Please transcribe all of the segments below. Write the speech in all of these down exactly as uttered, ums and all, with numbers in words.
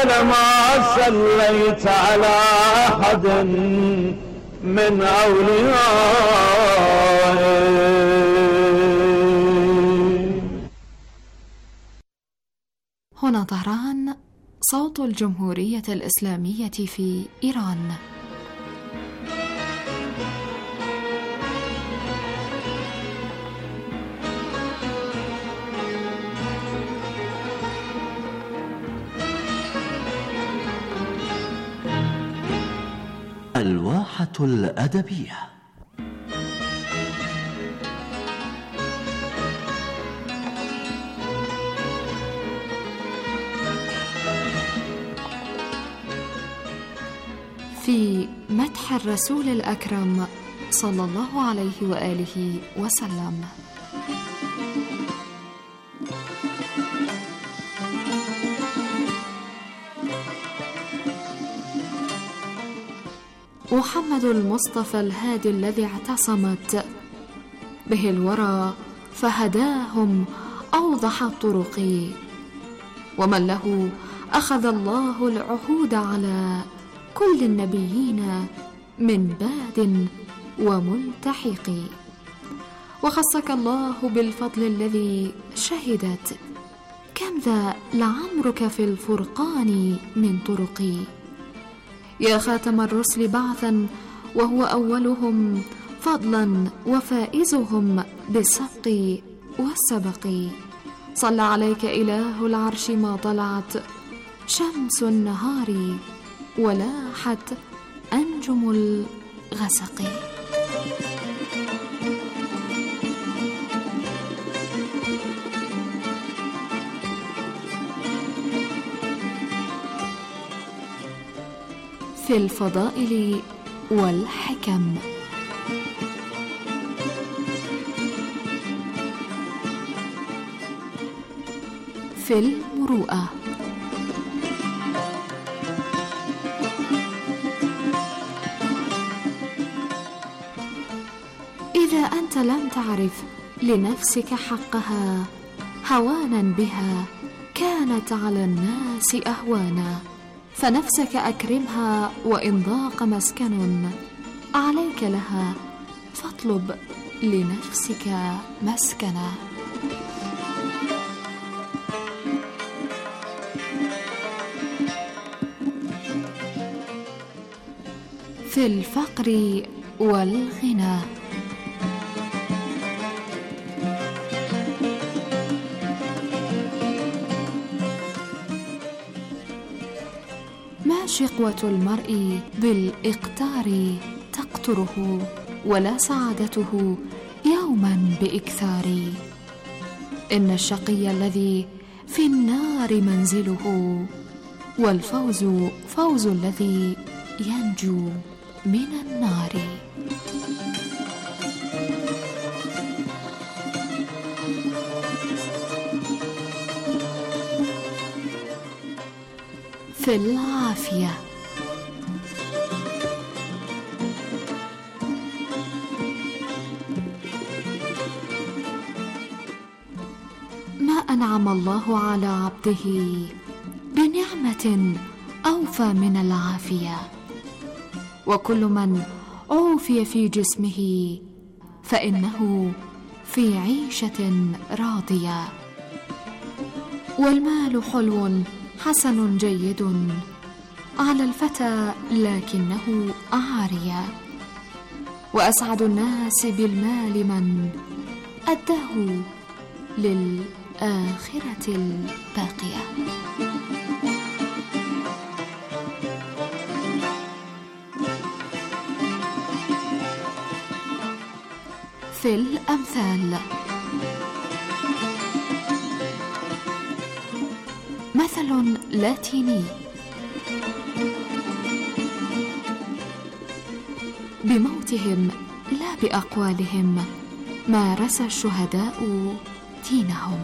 أنا ما صليت على أحد من أوليائي. هنا طهران، صوت الجمهورية الإسلامية في إيران. الواحة الأدبية. في مدح الرسول الأكرم صلى الله عليه وآله وسلم. محمد المصطفى الهادي الذي اعتصمت به الورى فهداهم أوضح الطرق، ومن له أخذ الله العهود على كل النبيين من باد وملتحق. وخصك الله بالفضل الذي شهدت كم ذا لعمرك في الفرقان من طرق. يا خاتم الرسل بعثا وهو أولهم فضلا وفائزهم بالسبق والسبق. صلى عليك إله العرش ما طلعت شمس النهار ولاحت أنجم الغسق. في الفضائل والحكم. في المروءة. إذا أنت لم تعرف لنفسك حقها هوانا بها كانت على الناس أهوانا. فنفسك أكرمها وإن ضاق مسكن عليك لها فاطلب لنفسك مسكنا. في الفقر والغنى. ما شقوة المرء بالإقتار تقتره ولا سعادته يوما بإكثار. إن الشقي الذي في النار منزله والفوز فوز الذي ينجو من النار. في العافية. ما أنعم الله على عبده بنعمة أوفى من العافية. وكل من عوفي في جسمه فإنه في عيشة راضية. والمال حلو حسن جيد على الفتى لكنه عارية. وأسعد الناس بالمال من أداه للآخرة الباقية. في الأمثال. مثل لاتيني. بموتهم لا بأقوالهم مارس الشهداء دينهم.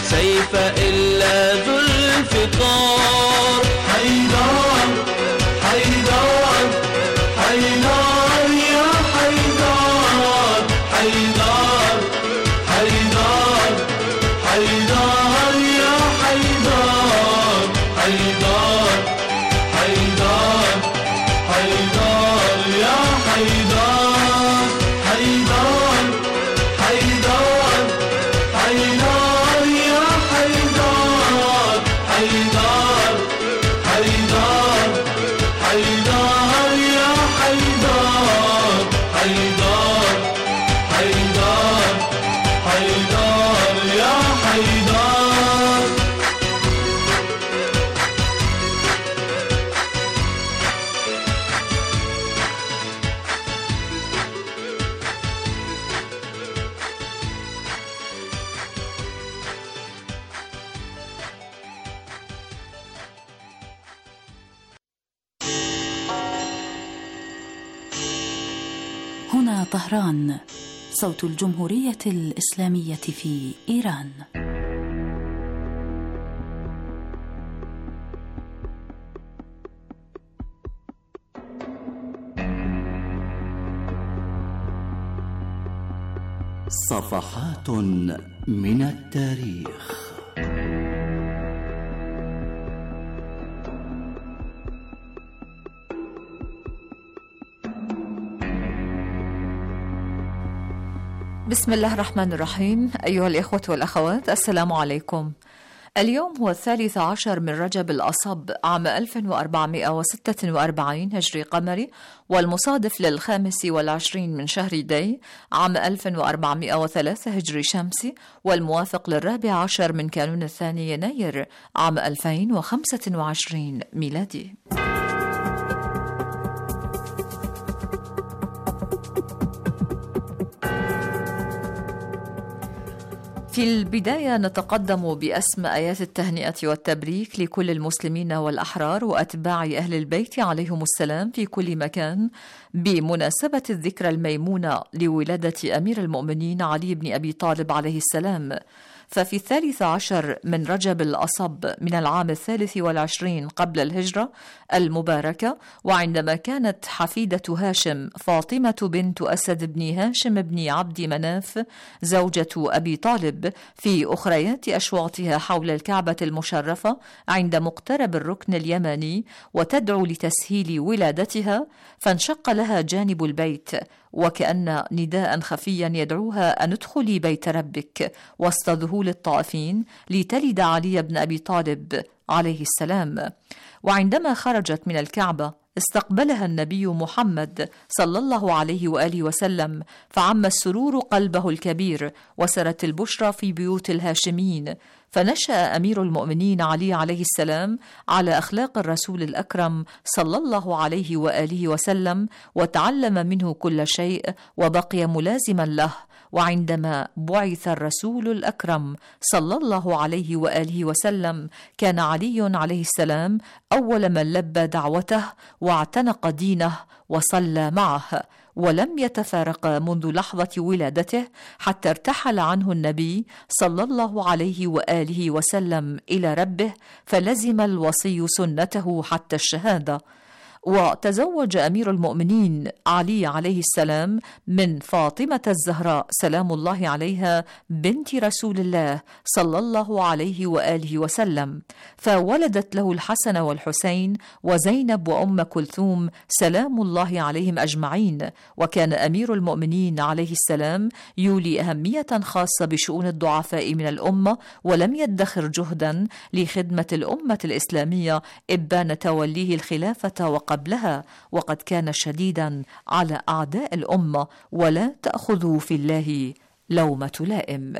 سيف إلا ذو الفقار. حيدر حيدر حيدر يا حيدر، حيدر حيدر حيدر يا حيدر، حيدر حيدر حيدر يا حيدر، حيدر حيدر حيدر يا حيدر، حيدر حيدر حيدر يا حيدر، حيدر حيدر حيدر يا حيدر. هنا طهران، صوت الجمهورية الإسلامية في إيران. صفحات من التاريخ. بسم الله الرحمن الرحيم. أيها الإخوة والأخوات، السلام عليكم. اليوم هو الثالث عشر من رجب الأصب عام ألف وأربعمائة وستة وأربعين هجري قمري، والمصادف للخامس والعشرين من شهر دي عام ألف وأربعمائة وثلاثة هجري شمسي، والموافق للرابع عشر من كانون الثاني يناير عام ألفين وخمسة وعشرين ميلادي. في البداية نتقدم بأسم آيات التهنئة والتبريك لكل المسلمين والأحرار وأتباع أهل البيت عليهم السلام في كل مكان بمناسبة الذكرى الميمونة لولادة أمير المؤمنين علي بن أبي طالب عليه السلام. ففي الثالث عشر من رجب الأصب من العام الثالث والعشرين قبل الهجرة المباركة، وعندما كانت حفيدة هاشم فاطمة بنت أسد بن هاشم بن عبد مناف زوجة أبي طالب في أخريات أشواطها حول الكعبة المشرفة عند مقترب الركن اليماني وتدعو لتسهيل ولادتها، فانشق لها جانب البيت وكأن نداء خفيا يدعوها أن ادخلي بيت ربك وسط ذهول الطائفين لتلد علي بن أبي طالب عليه السلام. وعندما خرجت من الكعبة استقبلها النبي محمد صلى الله عليه وآله وسلم، فعم السرور قلبه الكبير وسرت البشرى في بيوت الهاشميين، فنشأ أمير المؤمنين علي عليه السلام على أخلاق الرسول الأكرم صلى الله عليه وآله وسلم، وتعلم منه كل شيء وبقي ملازما له. وعندما بعث الرسول الأكرم صلى الله عليه وآله وسلم كان علي عليه السلام أول من لبى دعوته واعتنق دينه وصلى معه، ولم يتفارق منذ لحظة ولادته حتى ارتحل عنه النبي صلى الله عليه وآله وسلم إلى ربه، فلزم الوصي سنته حتى الشهادة. وتزوج أمير المؤمنين علي عليه السلام من فاطمة الزهراء سلام الله عليها بنت رسول الله صلى الله عليه وآله وسلم، فولدت له الحسن والحسين وزينب وأم كلثوم سلام الله عليهم أجمعين. وكان أمير المؤمنين عليه السلام يولي أهمية خاصة بشؤون الضعفاء من الأمة، ولم يدخر جهدا لخدمة الأمة الإسلامية إبان توليه الخلافة وقبلها، وقد كان شديدا على أعداء الأمة ولا تأخذوا في الله لومة لائم.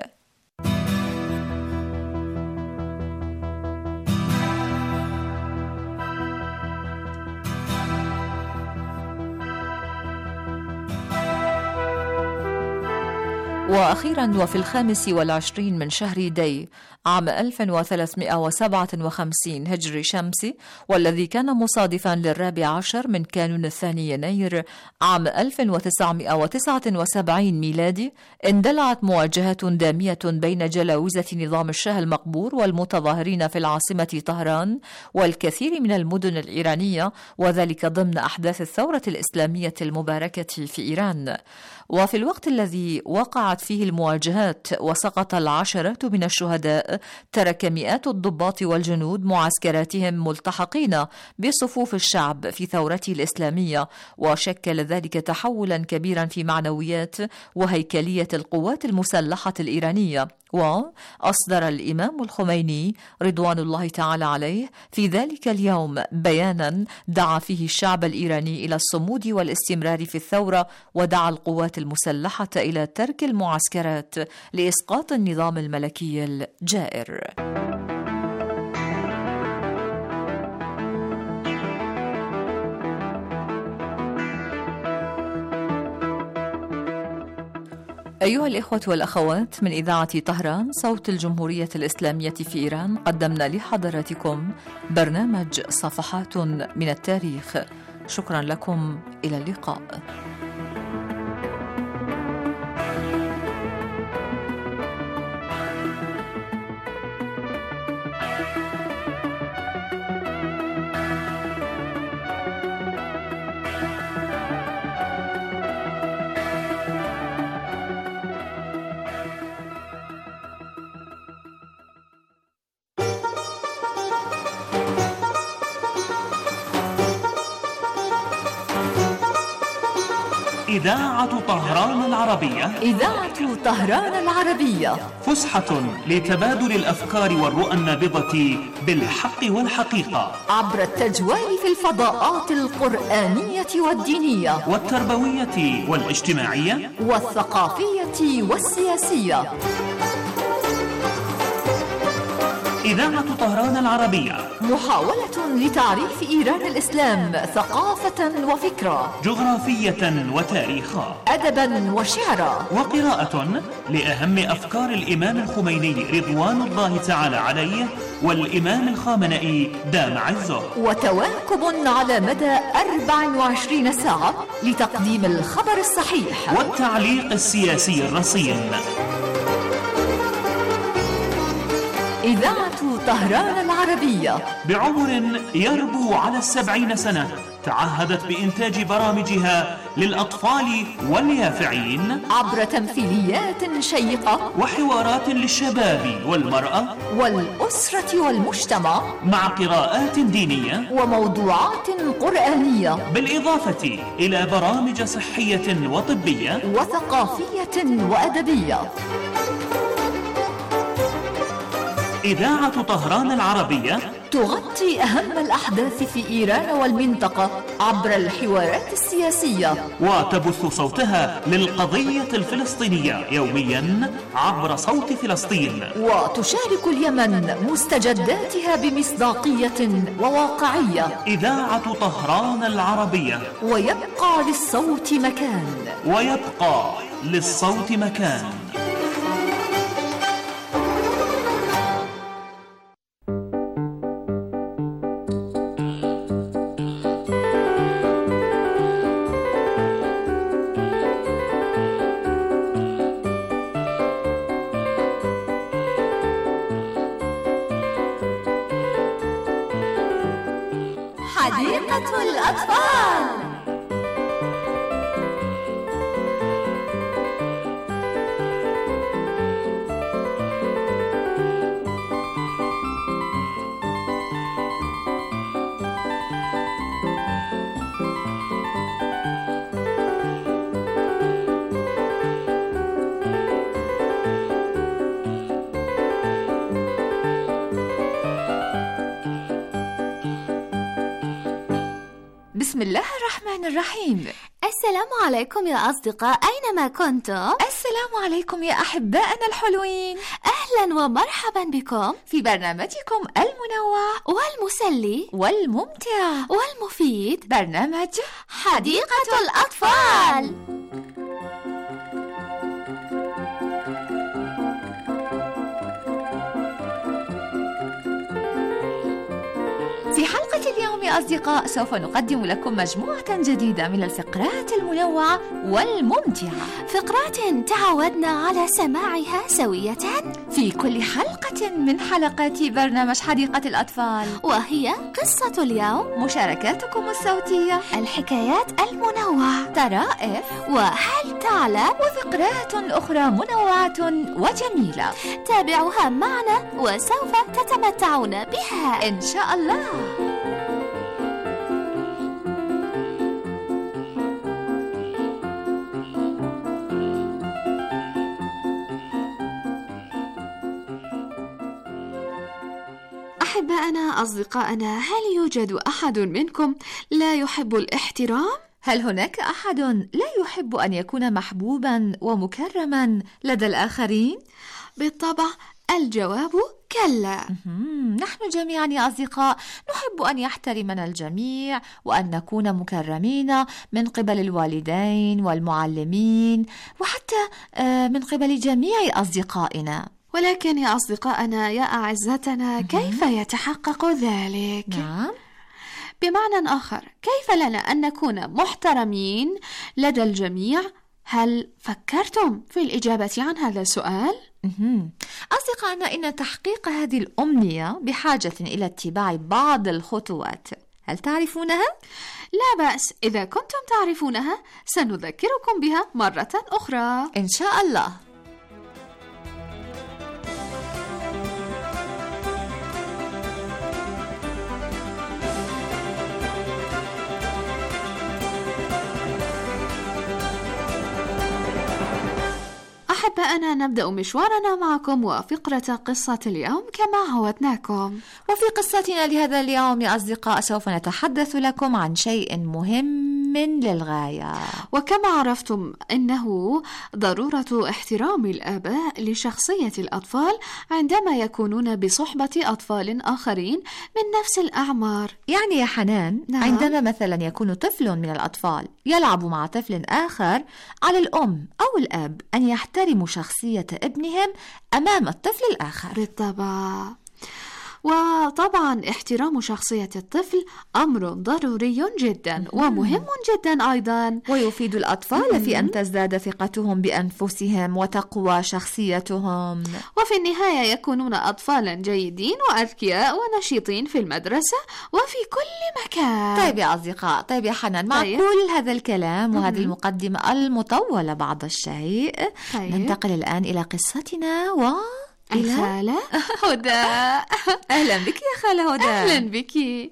وأخيرا وفي الخامس والعشرين من شهر دي عام ألف وثلاثمائة وسبعة وخمسين هجري شمسي، والذي كان مصادفا للرابع عشر من كانون الثاني يناير عام ألف وتسعمائة وتسعة وسبعين ميلادي، اندلعت مواجهة دامية بين جلاوزة نظام الشاه المقبور والمتظاهرين في العاصمة طهران والكثير من المدن الإيرانية، وذلك ضمن أحداث الثورة الإسلامية المباركة في إيران. وفي الوقت الذي وقعت فيه المواجهات وسقط العشرات من الشهداء، ترك مئات الضباط والجنود معسكراتهم ملتحقين بصفوف الشعب في ثورته الإسلامية، وشكل ذلك تحولا كبيرا في معنويات وهيكلية القوات المسلحة الإيرانية. وأصدر الإمام الخميني رضوان الله تعالى عليه في ذلك اليوم بيانا دعا فيه الشعب الإيراني إلى الصمود والاستمرار في الثورة، ودعا القوات المسلحة إلى ترك المعسكرات لإسقاط النظام الملكي الجائر. أيها الإخوة والأخوات، من إذاعة طهران صوت الجمهورية الإسلامية في إيران، قدمنا لحضراتكم برنامج صفحات من التاريخ. شكرا لكم، إلى اللقاء. إذاعة طهران العربية. إذاعة طهران العربية، فسحة لتبادل الأفكار والرؤى النابضة بالحق والحقيقة، عبر التجوال في الفضاءات القرآنية والدينية والتربوية والاجتماعية والثقافية والسياسية. إذاعة طهران العربية، محاولة لتعريف إيران الإسلام ثقافة وفكرة، جغرافية وتاريخا، أدبا وشعرا، وقراءة لأهم أفكار الإمام الخميني رضوان الله تعالى عليه والإمام الخامنئي دام عزه، وتواكب على مدى أربع وعشرين ساعة لتقديم الخبر الصحيح والتعليق السياسي الرصين. إذاعة طهران العربية، بعمر يربو على السبعين سنة، تعهدت بإنتاج برامجها للأطفال واليافعين عبر تمثيليات شيقة وحوارات للشباب والمرأة والأسرة والمجتمع، مع قراءات دينية وموضوعات قرآنية، بالإضافة إلى برامج صحية وطبية وثقافية وأدبية. إذاعة طهران العربية تغطي أهم الأحداث في إيران والمنطقة عبر الحوارات السياسية، وتبث صوتها للقضية الفلسطينية يوميا عبر صوت فلسطين، وتشارك اليمن مستجداتها بمصداقية وواقعية. إذاعة طهران العربية، ويبقى للصوت مكان، ويبقى للصوت مكان. حديقة الأطفال. بسم الله الرحمن الرحيم. السلام عليكم يا أصدقاء أينما كنتم. السلام عليكم يا أحبائنا الحلوين. أهلا ومرحبا بكم في برنامجكم المنوع والمسلي والممتع والمفيد، برنامج حديقة الأطفال. في حلقة اليوم يا أصدقاء سوف نقدم لكم مجموعة جديدة من الفقرات المنوعة والممتعة، فقرات تعودنا على سماعها سوية في كل حلقة من حلقات برنامج حديقة الأطفال، وهي قصة اليوم، مشاركاتكم الصوتية، الحكايات المنوعة، طرائف، وهل تعلم، وفقرات أخرى منوعة وجميلة. تابعوها معنا وسوف تتمتعون بها إن شاء الله. أحبائنا أصدقائنا، هل يوجد أحد منكم لا يحب الاحترام؟ هل هناك أحد لا يحب أن يكون محبوبا ومكرما لدى الآخرين؟ بالطبع الجواب كلا. نحن جميعا يا أصدقاء نحب أن يحترمنا الجميع وأن نكون مكرمين من قبل الوالدين والمعلمين وحتى من قبل جميع أصدقائنا. ولكن يا أصدقائنا يا أعزتنا، كيف يتحقق ذلك؟ نعم. بمعنى آخر، كيف لنا أن نكون محترمين لدى الجميع؟ هل فكرتم في الإجابة عن هذا السؤال؟ أصدقائنا، إن تحقيق هذه الأمنية بحاجة إلى اتباع بعض الخطوات. هل تعرفونها؟ لا بأس، إذا كنتم تعرفونها سنذكركم بها مرة أخرى إن شاء الله. أحبائنا، نبدأ مشوارنا معكم وفقرة قصة اليوم كما عودناكم. وفي قصتنا لهذا اليوم يا أصدقاء سوف نتحدث لكم عن شيء مهم للغاية، وكما عرفتم إنه ضرورة احترام الآباء لشخصية الأطفال عندما يكونون بصحبة أطفال آخرين من نفس الأعمار. يعني يا حنان، نعم. عندما مثلا يكون طفل من الأطفال يلعب مع طفل آخر، على الأم أو الأب أن يحترموا شخصية ابنهم أمام الطفل الآخر. بالطبع. وطبعا احترام شخصية الطفل أمر ضروري جدا ومهم جدا أيضا، ويفيد الأطفال في أن تزداد ثقتهم بأنفسهم وتقوى شخصيتهم، وفي النهاية يكونون أطفالا جيدين وأذكياء ونشيطين في المدرسة وفي كل مكان. طيب يا أصدقاء، طيب يا حنان، مع طيب. كل هذا الكلام وهذه المقدمة المطولة بعض الشيء، طيب. ننتقل الآن إلى قصتنا و الخالة هدى. أهلا بك يا خالة هدى. أهلا بك.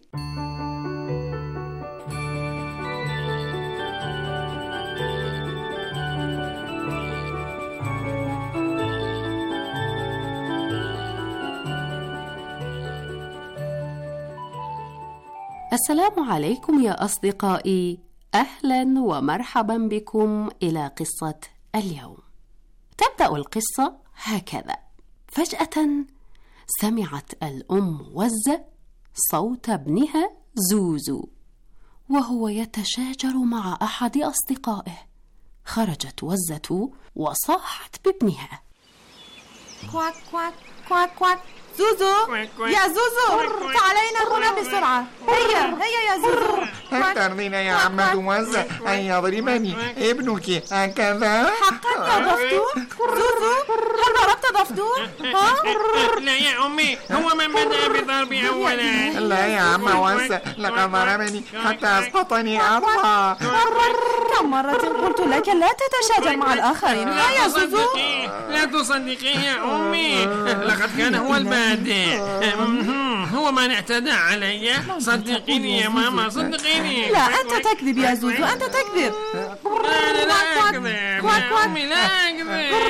السلام عليكم يا أصدقائي، أهلا ومرحبا بكم إلى قصة اليوم. تبدأ القصة هكذا: فجأة سمعت الأم وزة صوت ابنها زوزو وهو يتشاجر مع أحد أصدقائه. خرجت وزة وصاحت بابنها: كواك كواك كواك كواك زوزو، يا زوزو تعالينا هنا بسرعة. هيا هيا يا زوزو. هل ترضين يا عمة وزة أن يضربني ابنك هكذا؟ حقا يا ضفدور؟ زوزو، هل ضربت ضفدور؟ ها؟ لا يا أمي، هو من بدأ بضربي أولا. لا يا عمة وزة، لقد ضربني حتى أسقطني أرضا. كم مرة قلت لك لا تتشاجر مع الآخرين. ها يا زوزو؟ لا تصدقيه يا أمي، لقد كان هو البادئ، هو من اعتدى علي. صدقيني يا ماما، صدقيني. لا، أنت تكذب يا زوزو، أنت تكذب. أنا لا أكذب يا أمي، لا أكذب.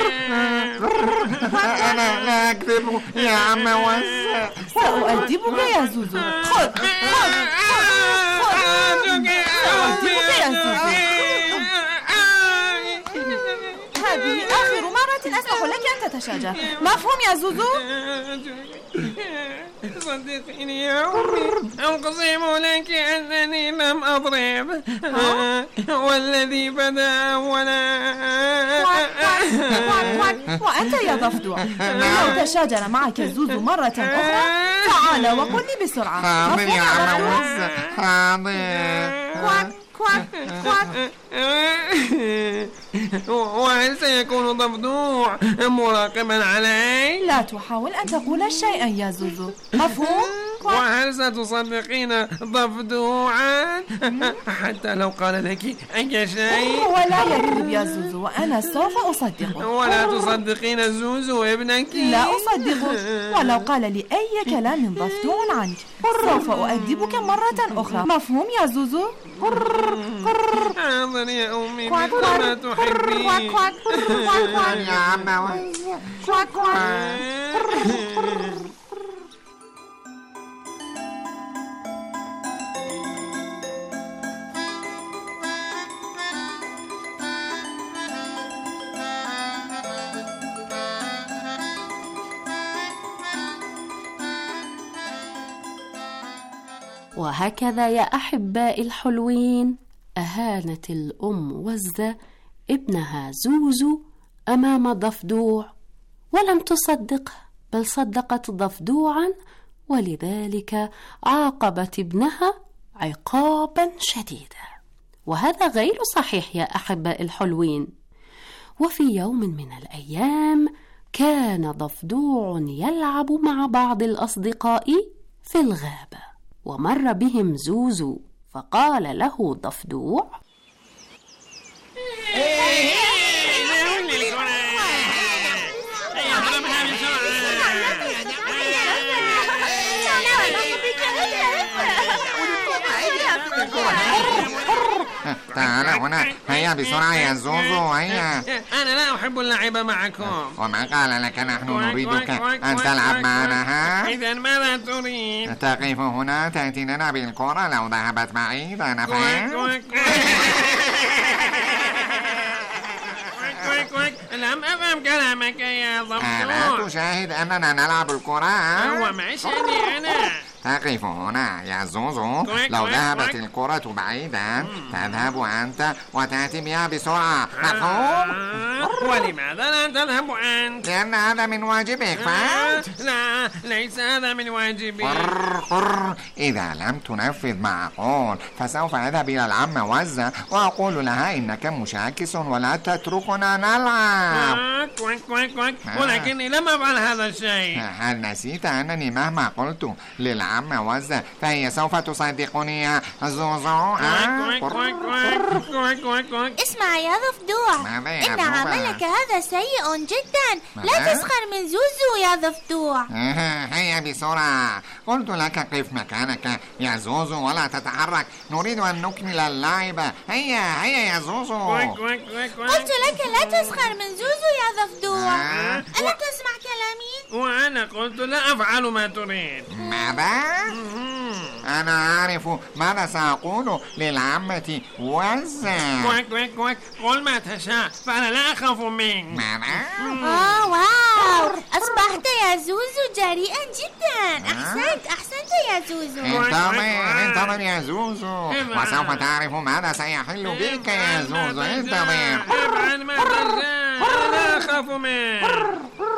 أنا لا أكذب يا عمة وزة. سأؤدبك يا زوزو. خذ خذ سأؤدبك يا زوزو. هذه آخر مرة أسمح لك أن تتشاجر. مفهوم يا زوزو؟ صدقيني يا أمي، أقسم لك أنني لم أضرب، والذي بدأ أولا. وأنت يا ضفدع، لو تشاجر معك زوزو مرة أخرى تعال وقل لي بسرعة. حاضر يا عم وزة، حاضر. كواك كواك كواك. وهل سيكون ضفدوع مراقبا علي؟ لا تحاول أن تقول شيئا يا زوزو، مفهوم؟ وهل ستصدقين ضفدوعا حتى لو قال لك أي شيء؟ ولا يكذب يا زوزو، وأنا سوف أصدقه. ولا تصدقين زوزو ابنك؟ لا أصدقه، ولو قال لي أي كلام ضفدوع عنك سوف أؤدبك مرة أخرى، مفهوم يا زوزو؟ حاضر يا أمي، مثل ما تحبين. يا عم وزة. وهكذا يا أحبائي الحلوين أهانت الأم وزة ابنها زوزو أمام ضفدوع، ولم تصدقه بل صدقت ضفدوعا، ولذلك عاقبت ابنها عقابا شديدا. وهذا غير صحيح يا أحبائي الحلوين. وفي يوم من الأيام كان ضفدوع يلعب مع بعض الأصدقاء في الغابة، ومر بهم زوزو، فقال له ضفدوع: تعال هنا، هيا بسرعة يا زوزو، هيا. أنا لا أحب اللعب معكم. وما قال لك نحن نريدك أن تلعب معنا؟ ها؟ إذا ماذا تريد؟ تقف هنا تأتينا بالكرة لو ذهبت بعيدا، أنا فهمت؟ لم أفهم كلامك يا ضفدوع. ألا تشاهد أننا نلعب الكرة؟ هو ما شأني أنا؟ تقف هنا يا زوزو، لو ذهبت الكرة بعيدا تذهب أنت وتأتي بها بسرعة، مفهوم؟ ولماذا لا تذهب أنت؟ لأن هذا من واجبك، فهمت؟ لا، ليس هذا من واجبي. قر قر. إذا لم تنفذ ما أقول فسوف أذهب إلى العم وزة وأقول لها إنك مشاكس ولا تتركنا نلعب. كويك كويك كويك، ولكني لم أفعل هذا الشيء. هل نسيت أنني مهما قلت للعم وزة فهي سوف تصدقني يا زوزو؟ اسمع يا ضفدوع، إن عملك هذا سيء جدا، لا تسخر من زوزو يا ضفدوع. هيا بسرعة، قلت لك قف مكانك يا زوزو ولا تتحرك، نريد أن نكمل اللعب. هيا هيا يا زوزو. قلت لك لا تسخر من زوزو يا ضفدوع، ألم تسمع كلامي؟ وأنا قلت لا أفعل ما تريد. ماذا؟ أنا أعرف ماذا سأقول للعمة وزة. كويك كويك كويك، قل ما تشاء فأنا لا أخاف منك. ماذا؟ آه واو، أصبحت يا زوزو جريئا جدا. أحسنت أحسنت يا زوزو. انتظر انتظر يا زوزو، وسوف تعرف ماذا سيحل بك يا زوزو، انتظر. افعل ما تشاء، أنا لا أخاف منك.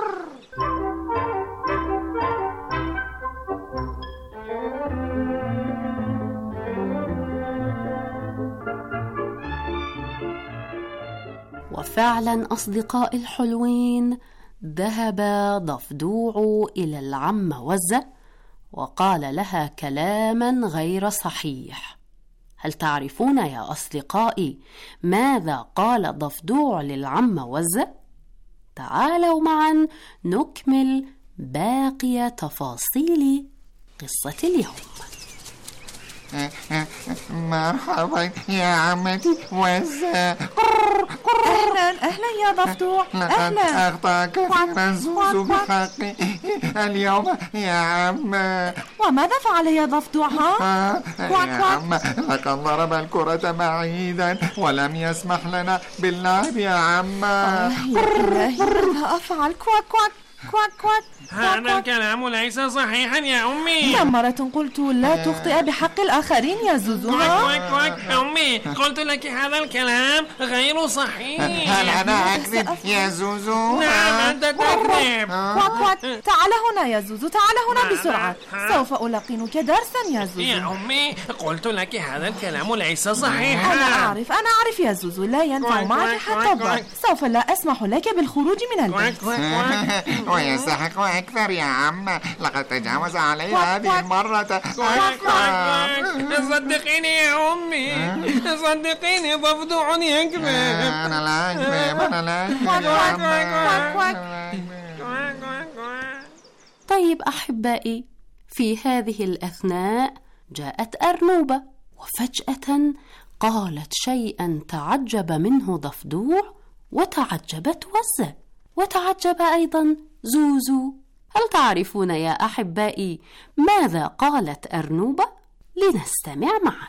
وفعلا أصدقائي الحلوين ذهب ضفدوع إلى العم وزة وقال لها كلاما غير صحيح. هل تعرفون يا أصدقائي ماذا قال ضفدوع للعم وزة؟ تعالوا معا نكمل باقي تفاصيل قصة اليوم. مرحبا يا عمتي وزة. أهلا أهلا يا ضفدوع. أهلا. أخطأ كثيرا زوزو بحقي اليوم يا عم. وماذا فعل يا ضفدوع؟ ها؟ يا عم لقد ضرب الكرة بعيدا ولم يسمح لنا باللعب يا عم. يا إلهي ماذا أفعل؟ كواك كواك كواك كواك. هذا الكلام ليس صحيحا يا أمي. كم مرة قلت لا تخطئ بحق الآخرين يا زوزو؟ كواك كواك أمي، قلت لك هذا الكلام غير صحيح. هل أنا أكذب يا زوزو؟ نعم أنت تكذب. كواك كواك تعال هنا يا زوزو، تعال هنا بسرعة، سوف ألقنك درسا يا زوزو. يا أمي قلت لك هذا الكلام ليس صحيحا. أنا أعرف أنا أعرف يا زوزو، لا ينفع معك حتى الضرب. سوف لا أسمح لك بالخروج من البيت. ويستحق أكثر يا عم، لقد تجاوز علي هذه المرة. صدقيني يا أمي، صدقيني ضفدع يكذب. أنا لا أكذب، أنا لا أكذب. طيب أحبائي، في هذه الأثناء جاءت أرنوبة وفجأة قالت شيئا تعجب منه ضفدوع وتعجبت وزة وتعجب أيضا زوزو. هل تعرفون يا أحبائي ماذا قالت أرنوبة؟ لنستمع معا.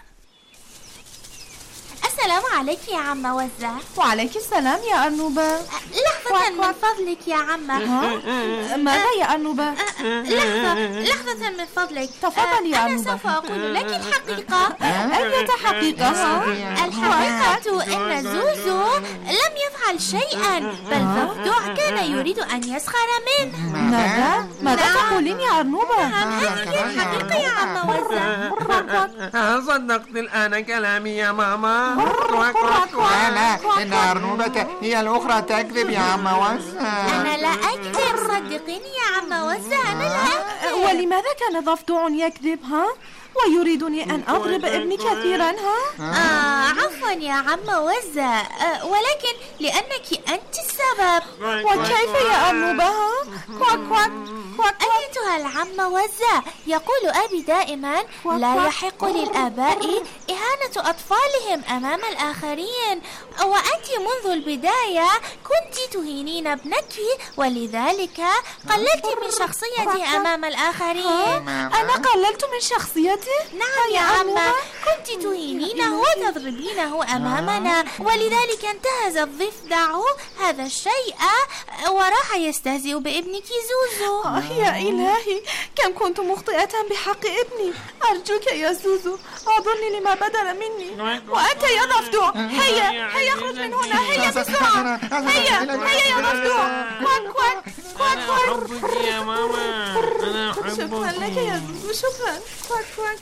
السلام عليك يا عم وزة. وعليك السلام يا أرنوبة. لحظة من فضلك يا عم. ماذا يا أرنوبة؟ لحظة لحظة من فضلك. تفضل يا أرنوبة. أنا سوف أقول لك الحقيقة. أية حقيقة؟ الحقيقة إن زوزو لم يفعل شيئا، بل ضفدوع كان يريد أن يسخر منه. ماذا؟ ماذا تقولين يا أرنوبة؟ نعم هذه الحقيقة يا عم وزة. صدقت الآن كلامي يا ماما. لا لا، إن أرنوبة هي الأخرى تكذب يا عم وزة. أنا لا أكذب، صدقيني يا عم وزة، أنا لا أكذب. ولماذا كان ضفدع يكذب ها؟ ويريدني أن أضرب ابني كثيرا ها؟ آه عفوا يا عم وزة، آه ولكن لأنك أنت السبب. وكيف يا أرنوبة؟ كواك كواك كواك. أيتها العم وزة، يقول أبي دائما لا يحق للآباء إهانة أطفالهم أمام الآخرين، وأنت منذ البداية كنت تهينين ابنك، ولذلك قللت من شخصيته أمام الآخرين. أنا قللت من شخصيته؟ نعم يا عمة، كنت تهينينه وتضربينه أمامنا، ولذلك انتهز الضفدع هذا الشيء وراح يستهزئ بابنك زوزو. آه يا إلهي، كم كنت مخطئة بحق ابني. أرجوك يا زوزو أعذرني لما بدل مني. وأنت يا ضفدع، هيا هيا اخرج من هنا، هيا بسرعة، هيا هيا يا ضفدع. كواك كواك كواك كواك. أحبك يا ماما، أنا أحبك. شكرا لك يا زوزو، شكرا. كواك كواك.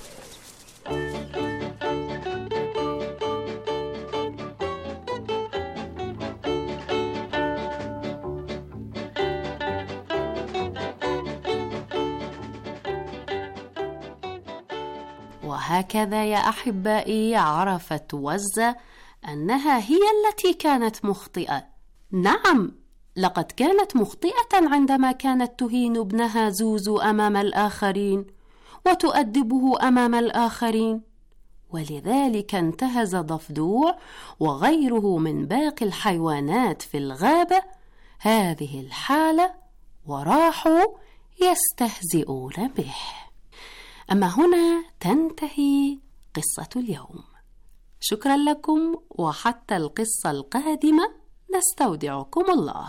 وهكذا يا أحبائي عرفت وزة أنها هي التي كانت مخطئة. نعم، لقد كانت مخطئة عندما كانت تهين ابنها زوزو أمام الآخرين وتؤدبه أمام الآخرين، ولذلك انتهز ضفدوع وغيره من باقي الحيوانات في الغابة هذه الحالة وراحوا يستهزئون به. أما هنا تنتهي قصة اليوم. شكرا لكم، وحتى القصة القادمة نستودعكم الله.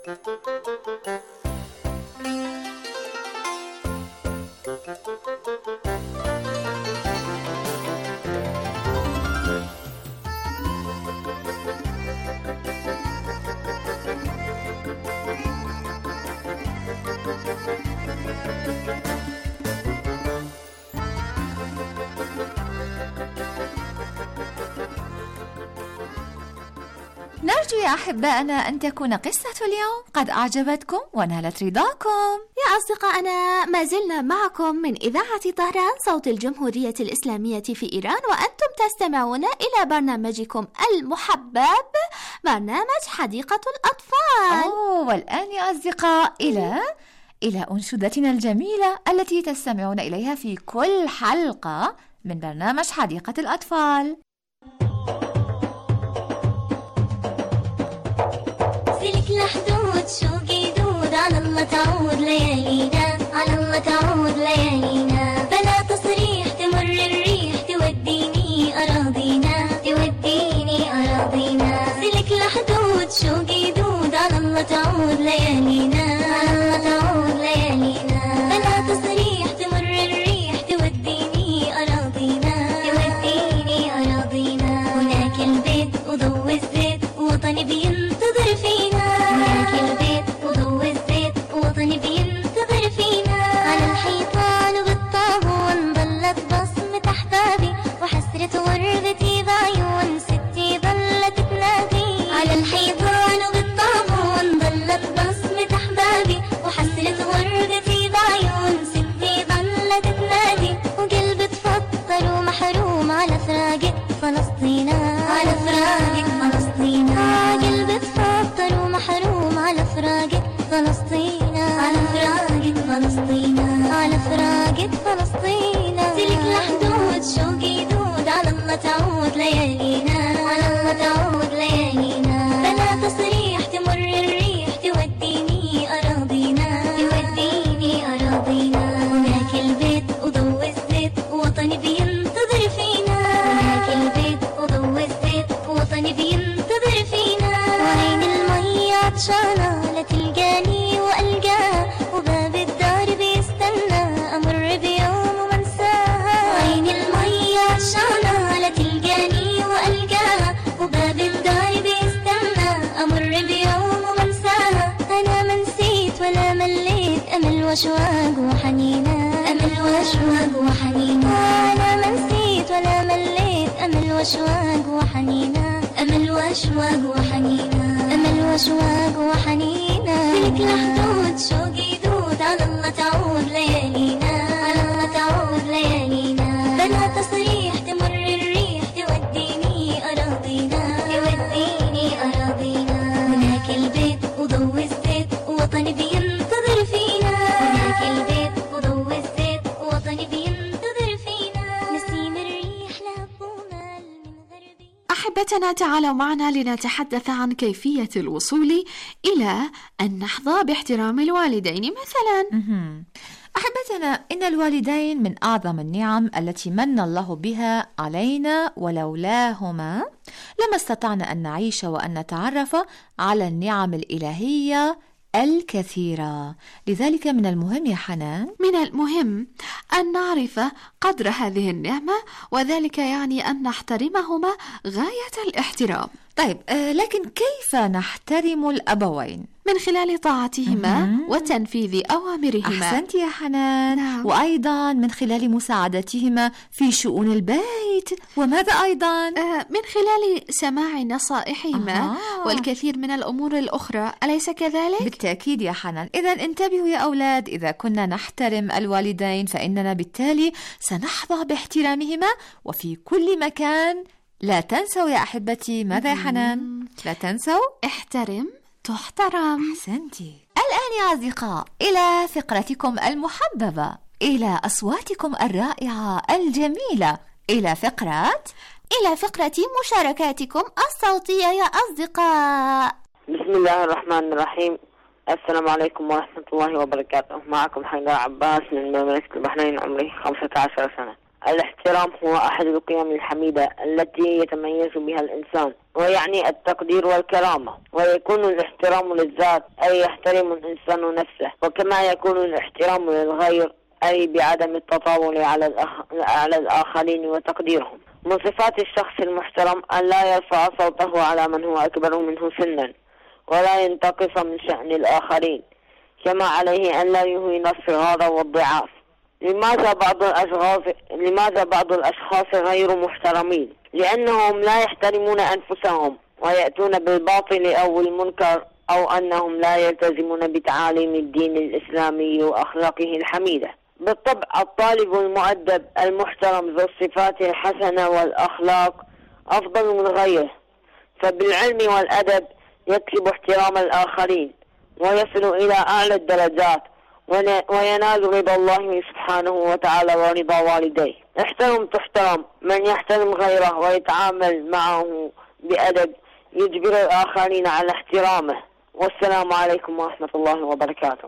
نرجو يا أحبائنا أن تكون قصة اليوم قد أعجبتكم ونالت رضاكم. يا أصدقائنا، ما زلنا معكم من إذاعة طهران صوت الجمهورية الإسلامية في إيران، وأنتم تستمعون إلى برنامجكم المحبب، برنامج حديقة الأطفال. أوه، والآن يا أصدقاء إلى إلى أنشودتنا الجميلة التي تستمعون إليها في كل حلقة من برنامج حديقة الأطفال. سلك الحدود شوقي دود، على الله تعود ليالينا، على الله تعود ليالينا، بلا تصريح تمر الريح توديني أراضينا، توديني أراضينا. سلك الحدود شوقي دود، على الله تعود ليالينا، على الله تعود ليالينا، بلا تصريح تمر الريح توديني أراضينا، توديني أراضينا. هناك البيت وضوء الزيت وطني بينتظر فينا، هناك البيت وضوء الزيت وطني بينتظر فينا. على الحيطان وبالطاغون ظلت بصمة أحبابي، وحسرة غربتي بعيون ستي ظلت تنادي. على الحيطان وبالطاغون ظلت بصمة أحبابي، وحسرة غربتي بعيون ستي ظلت تنادي. وقلبي تفطر ومحروم على فراقك فلسطينا، على فراقك فلسطينا. قلبي تفطر ومحروم على فراقك فلسطينا، على فراقك فلسطينا، على فراقك فلسطينا. سلك الحدود شوقي دود، على الله تعود ليالينا، على الله تعود ليالينا، بلا تصريح تمر الريح توديني أراضينا، توديني أراضينا. هناك البيت وضوء الزيت وطني بينتظر فينا، هناك البيت وضوء الزيت وطني بينتظر فينا. وعين المية عطشانة لا تلقاني وألقاها، وباب الدار بيستنى أمر بيوم ومنساها. وعين المية عطشانة لا تلقاني وألقاها، وباب الدار بيستنى أمر بيوم ومنساها. أنا ما نسيت ولا مليت، أمل وأشواق وحنينة، أمل وأشواق وحنينة. أنا ما نسيت ولا مليت، أمل وأشواق وحنينة، أمل وأشواق وحنينة، أمل وأشواق وحنينة. سلك الحدود شوقي دود، على الله تعود ليالينا، على الله تعود ليالينا، بلا تصريح تمر الريح توديني أراضينا، توديني أراضينا. هناك البيت وضوء الزيت وطني بينتظر فينا، هناك البيت وضوء الزيت وطني بينتظر فينا. نسيم الريح لهب ومال من غربي. أحبتنا تعالوا معنا لنتحدث عن كيفية الوصول إلى أن نحظى باحترام الوالدين مثلا. أحبتنا، إن الوالدين من أعظم النعم التي من الله بها علينا، ولولاهما لما استطعنا أن نعيش وأن نتعرف على النعم الإلهية الكثيرة. لذلك من المهم يا حنان، من المهم أن نعرف قدر هذه النعمة، وذلك يعني أن نحترمهما غاية الاحترام. طيب آه لكن كيف نحترم الأبوين؟ من خلال طاعتهما م-م. وتنفيذ أوامرهما. أحسنت يا حنان. نعم. وأيضا من خلال مساعدتهما في شؤون البيت. وماذا أيضا؟ آه من خلال سماع نصائحهما آه. والكثير من الأمور الأخرى، أليس كذلك؟ بالتأكيد يا حنان. إذا انتبهوا يا أولاد، إذا كنا نحترم الوالدين فإننا بالتالي سنحظى باحترامهما وفي كل مكان. لا تنسوا يا أحبتي، ماذا يا حنان؟ لا تنسوا احترم تحترم. أحسنتي. الآن يا أصدقاء إلى فقرتكم المحببة، إلى أصواتكم الرائعة الجميلة، إلى فقرة إلى فقرة مشاركاتكم الصوتية يا أصدقاء. بسم الله الرحمن الرحيم. السلام عليكم ورحمة الله وبركاته. معكم حيدر عباس من مملكة البحرين، عمري خمسة عشر سنة. الاحترام هو أحد القيم الحميدة التي يتميز بها الإنسان، ويعني التقدير والكرامة. ويكون الاحترام للذات أي يحترم الإنسان نفسه، وكما يكون الاحترام للغير أي بعدم التطاول على, الأخ... على الآخرين وتقديرهم. من صفات الشخص المحترم أن لا يرفع صوته على من هو أكبر منه سنا، ولا ينتقص من شأن الآخرين، كما عليه أن لا يهين الصغار والضعاف. لماذا بعض الأشخاص لماذا بعض الأشخاص غير محترمين؟ لأنهم لا يحترمون أنفسهم ويأتون بالباطل أو المنكر، أو أنهم لا يلتزمون بتعاليم الدين الإسلامي وأخلاقه الحميدة. بالطبع الطالب المؤدب المحترم ذو الصفات الحسنة والأخلاق أفضل من غيره، فبالعلم والأدب يكسب احترام الآخرين ويصل إلى أعلى الدرجات، وينال رضا الله سبحانه وتعالى ورضا والديه. احترم تحترم، من يحترم غيره ويتعامل معه بأدب يجبر الآخرين على احترامه. والسلام عليكم ورحمة الله وبركاته.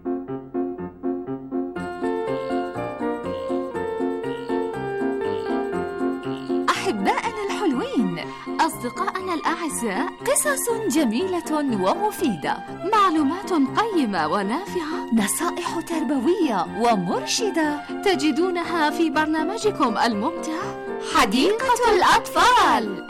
أحبائنا الحلوين، أصدقائنا الأعزاء، قصص جميلة ومفيدة، معلومات قيمة ونافعة، نصائح تربوية ومرشدة تجدونها في برنامجكم الممتع حديقة الأطفال.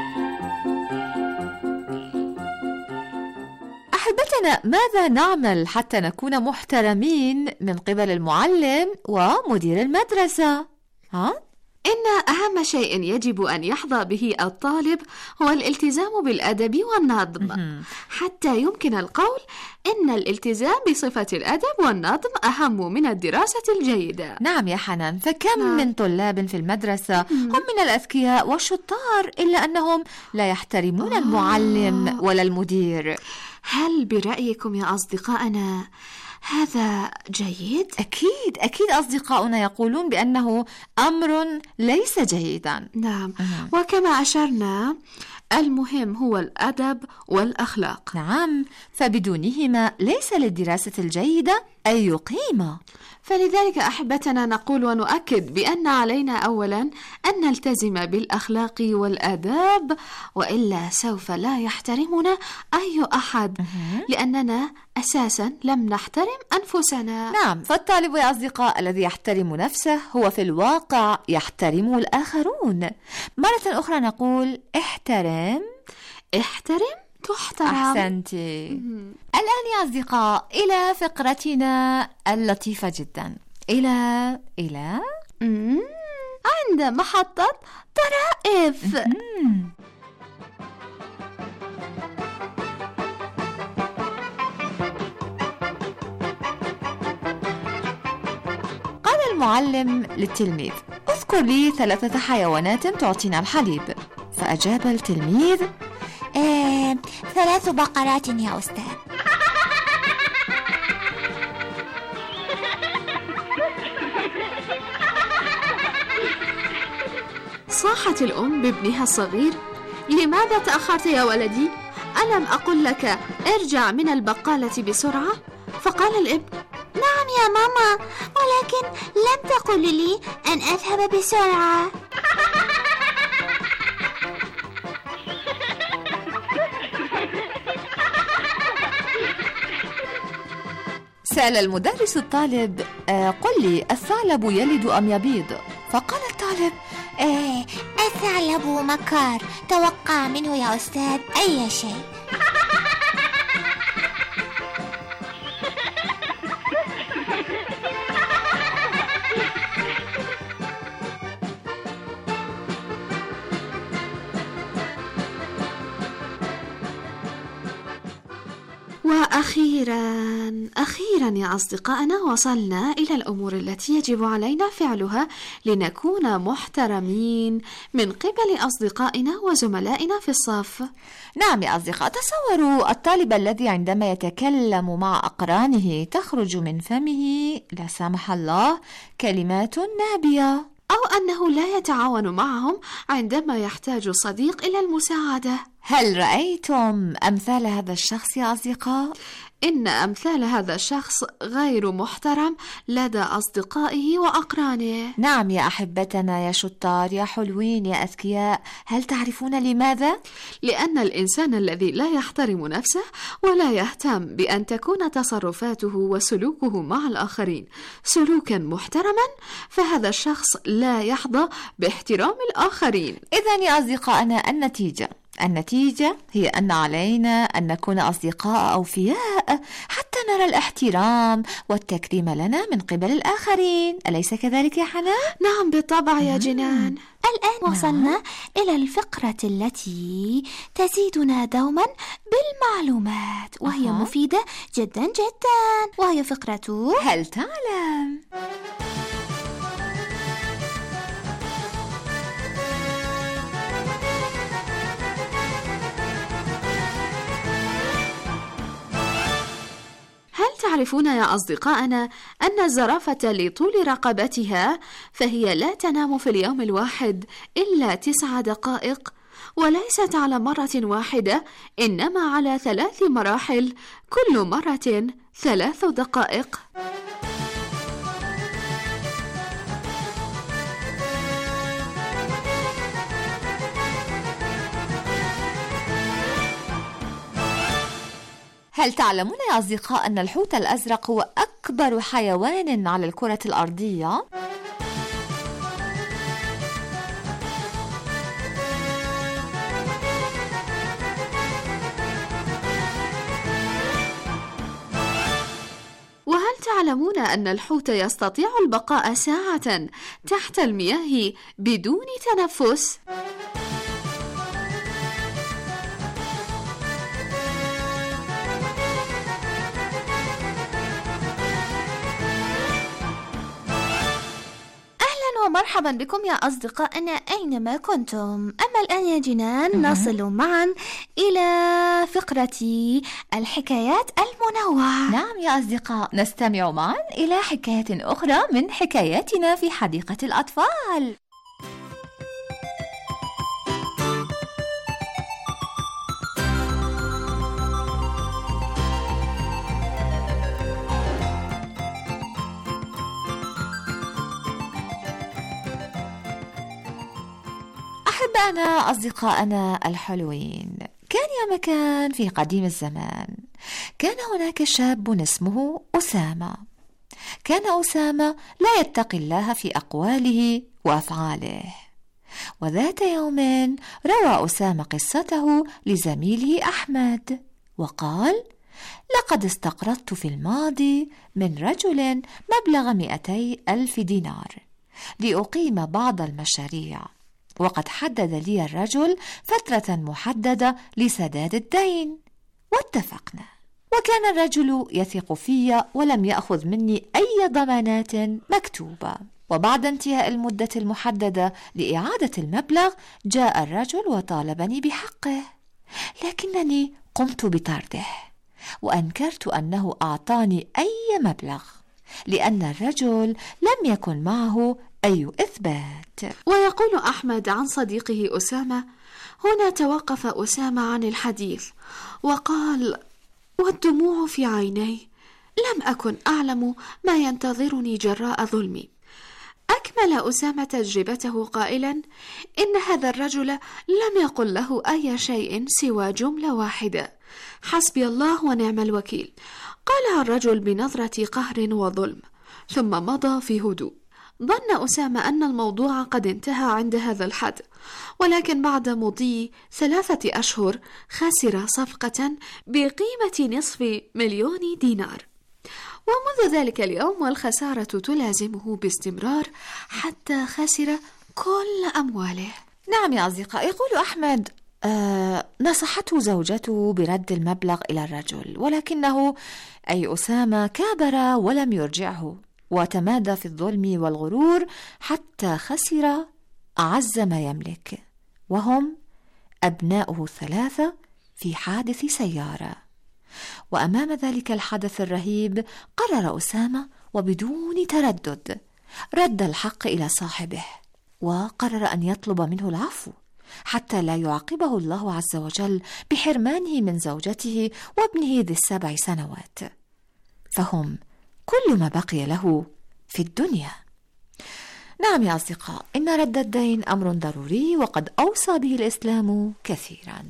أحبتنا، ماذا نعمل حتى نكون محترمين من قبل المعلم ومدير المدرسة؟ ها؟ إن أهم شيء يجب أن يحظى به الطالب هو الالتزام بالأدب والنظم، حتى يمكن القول إن الالتزام بصفة الأدب والنظم أهم من الدراسة الجيدة. نعم يا حنان، فكم نعم. من طلاب في المدرسة هم من الأذكياء والشطار إلا أنهم لا يحترمون آه. المعلم ولا المدير. هل برأيكم يا أصدقائنا هذا جيد؟ أكيد أكيد أصدقاؤنا يقولون بأنه أمر ليس جيدا. نعم أه. وكما أشرنا المهم هو الأدب والأخلاق. نعم، فبدونهما ليس للدراسة الجيدة أي قيمة. فلذلك أحبتنا نقول ونؤكد بأن علينا أولا أن نلتزم بالأخلاق والآداب، وإلا سوف لا يحترمنا أي أحد، لأننا أساسا لم نحترم أنفسنا. نعم، فالطالب يا أصدقاء الذي يحترم نفسه هو في الواقع يحترم الآخرون. مرة أخرى نقول احترم احترم تحترم. أحسنتي. الآن يا أصدقاء إلى فقرتنا اللطيفة جدا، إلى إلى عند محطة طرائف. قال المعلم للتلميذ: اذكر لي ثلاثة حيوانات تعطينا الحليب. فأجاب التلميذ: آه، ثلاث بقرات يا أستاذ. صاحت الأم بابنها الصغير: لماذا تأخرت يا ولدي؟ ألم أقل لك ارجع من البقالة بسرعة؟ فقال الابن: نعم يا ماما، ولكن لم تقل لي أن أذهب بسرعة. سأل المدرس الطالب: آه قل لي، الثعلب يلد أم يبيض؟ فقال الطالب: آه الثعلب مكار، توقع منه يا أستاذ أي شيء. وأخيرا أخيرا يا أصدقائنا وصلنا إلى الأمور التي يجب علينا فعلها لنكون محترمين من قبل أصدقائنا وزملائنا في الصف. نعم يا أصدقاء، تصوروا الطالب الذي عندما يتكلم مع أقرانه تخرج من فمه لا سامح الله كلمات نابية، أو أنه لا يتعاون معهم عندما يحتاج صديق إلى المساعدة. هل رأيتم أمثال هذا الشخص يا أصدقاء؟ إن أمثال هذا الشخص غير محترم لدى أصدقائه وأقرانه. نعم يا أحبتنا يا شطار يا حلوين يا أذكياء، هل تعرفون لماذا؟ لأن الإنسان الذي لا يحترم نفسه ولا يهتم بأن تكون تصرفاته وسلوكه مع الآخرين سلوكا محترما، فهذا الشخص لا يحظى باحترام الآخرين. إذن يا أصدقائنا النتيجة النتيجة هي أن علينا أن نكون أصدقاء أوفياء حتى نرى الاحترام والتكريم لنا من قبل الآخرين، أليس كذلك يا حنان؟ نعم بالطبع يا جنان. الآن وصلنا إلى الفقرة التي تزيدنا دوما بالمعلومات، وهي أه. مفيدة جدا جدا، وهي فقرة هل تعلم؟ هل تعرفون يا أصدقائنا أن الزرافة لطول رقبتها فهي لا تنام في اليوم الواحد إلا تسع دقائق، وليست على مرة واحدة، إنما على ثلاث مراحل، كل مرة ثلاث دقائق. هل تعلمون يا أصدقاء أن الحوت الأزرق هو أكبر حيوان على الكرة الأرضية؟ وهل تعلمون أن الحوت يستطيع البقاء ساعة تحت المياه بدون تنفس؟ ومرحبا بكم يا أصدقائنا أينما كنتم. أما الآن يا جنان نصل معا إلى فقرة الحكايات المنوعة. نعم يا أصدقاء، نستمع معا إلى حكاية أخرى من حكاياتنا في حديقة الأطفال. أحبائنا أصدقائنا الحلوين، كان يا مكان في قديم الزمان كان هناك شاب اسمه أسامة. كان أسامة لا يتقي الله في أقواله وأفعاله، وذات يوم روى أسامة قصته لزميله أحمد وقال: لقد استقرضت في الماضي من رجل مبلغ مئتي ألف دينار لأقيم بعض المشاريع، وقد حدد لي الرجل فترة محددة لسداد الدين، واتفقنا. وكان الرجل يثق في ولم يأخذ مني أي ضمانات مكتوبة. وبعد انتهاء المدة المحددة لإعادة المبلغ جاء الرجل وطالبني بحقه، لكنني قمت بطرده وأنكرت أنه أعطاني أي مبلغ، لأن الرجل لم يكن معه أي إثبات. ويقول أحمد عن صديقه أسامة: هنا توقف أسامة عن الحديث وقال والدموع في عيني: لم أكن أعلم ما ينتظرني جراء ظلمي. أكمل أسامة تجربته قائلا: إن هذا الرجل لم يقل له أي شيء سوى جملة واحدة: حسبي الله ونعم الوكيل. قالها الرجل بنظرة قهر وظلم، ثم مضى في هدوء. ظن أسامة أن الموضوع قد انتهى عند هذا الحد، ولكن بعد مضي ثلاثة أشهر خسر صفقة بقيمة نصف مليون دينار، ومنذ ذلك اليوم والخسارة تلازمه باستمرار حتى خسر كل أمواله. نعم يا أصدقاء، يقول أحمد آه نصحته زوجته برد المبلغ إلى الرجل، ولكنه أي أسامة كابر ولم يرجعه، وتمادى في الظلم والغرور حتى خسر أعز ما يملك، وهم أبناؤه الثلاثة في حادث سيارة. وأمام ذلك الحدث الرهيب قرر أسامة وبدون تردد رد الحق إلى صاحبه، وقرر أن يطلب منه العفو حتى لا يعاقبه الله عز وجل بحرمانه من زوجته وابنه ذي السبع سنوات، فهم كل ما بقي له في الدنيا. نعم يا أصدقاء، إن رد الدين أمر ضروري وقد أوصى به الإسلام كثيرا.